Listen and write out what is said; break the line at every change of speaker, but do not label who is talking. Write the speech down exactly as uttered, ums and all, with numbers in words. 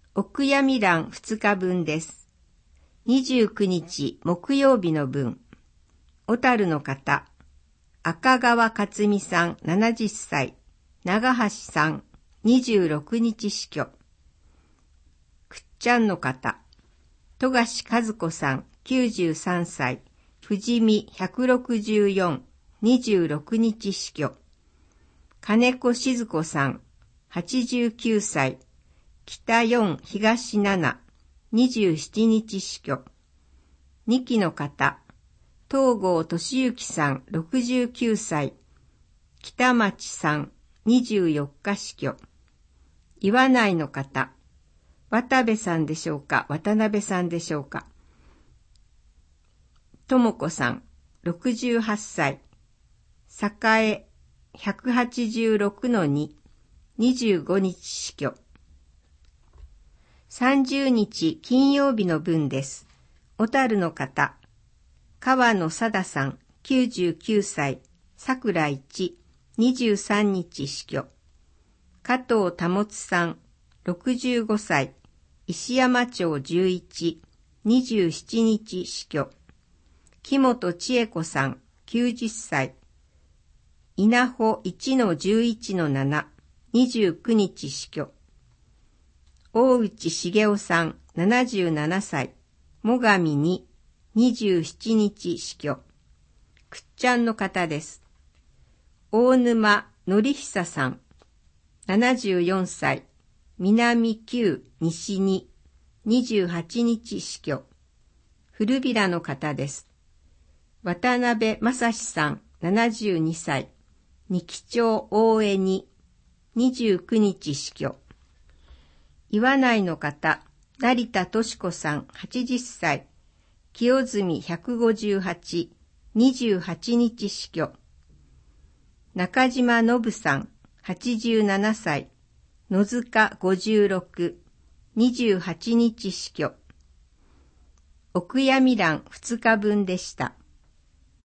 お悔やみ欄ふつかぶんです。にじゅうくにち木曜日の分。小樽の方、赤川克美さんななじゅっさい、長橋さんにじゅうろくにち死去。くっちゃんの方、富樫和子さんきゅうじゅうさんさい、藤見ひゃくろくじゅうよん、にじゅうろくにち死去。金子静子さんはちじゅうきゅうさい、北よん東なな、にじゅうしちにち死去。にきの方、東郷俊之さんろくじゅうきゅうさい、北町さんにじゅうよっか死去。岩内の方、渡部さんでしょうか、渡辺さんでしょうか。智子さんろくじゅうはっさい、栄ひゃくはちじゅうろくのに、にじゅうごにち死去。さんじゅうにち金曜日の分です。小樽の方、川野貞さんきゅうじゅうきゅうさい、桜一、にじゅうさんにち死去。加藤保さんろくじゅうごさい、石山町じゅういち、にじゅうしちにち死去。木本千恵子さんきゅうじゅっさい、稲穂いちのじゅういちのなな、にじゅうくにち死去。大内茂雄さんななじゅうななさい、最上に、にじゅうしちにち死去。くっちゃんの方です。大沼則久さんななじゅうよんさい、南きゅう西に、にじゅうはちにち死去。古平の方です。渡辺正史さんななじゅうにさい、二木町大江に、にじゅうくにち死去。岩内の方、成田敏子さんはちじゅっさい、清住ひゃくごじゅうはち、にじゅうはちにち死去。中島信さんはちじゅうななさい、野塚ごじゅうろく、にじゅうはちにち死去。お悔やみ欄ふつかぶんでした。